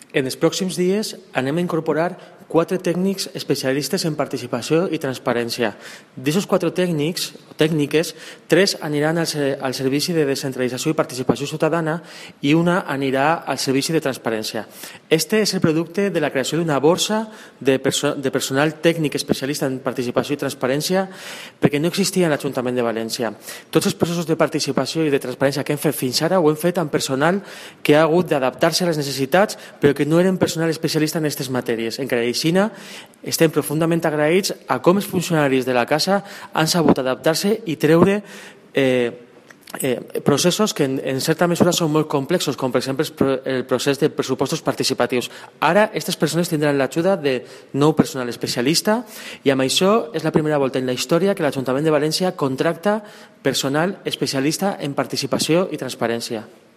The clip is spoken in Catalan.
En els pròxims dies anem a incorporar 4 tècnics especialistes en participació i transparència. D'aquests 4 tècnics o tècniques, 3 aniran al Servici de Descentralització i Participació Ciutadana i una anirà al Servici de Transparència. Este és el producte de la creació d'una borsa de personal tècnic especialista en participació i transparència perquè no existia en l'Ajuntament de València. Tots els processos de participació i de transparència que hem fet fins ara ho hem fet amb personal que ha hagut d'adaptar-se a les necessitats però que no eren personal especialista en aquestes matèries. Encara així, estem profundament agraïts a com els funcionaris de la Casa han sabut adaptar-se i treure processos que en certa mesura són molt complexos, com per exemple el procés de pressupostos participatius. Ara, aquestes persones tindran l'ajuda de nou personal especialista i amb això és la primera volta en la història que l'Ajuntament de València contracta personal especialista en participació i transparència.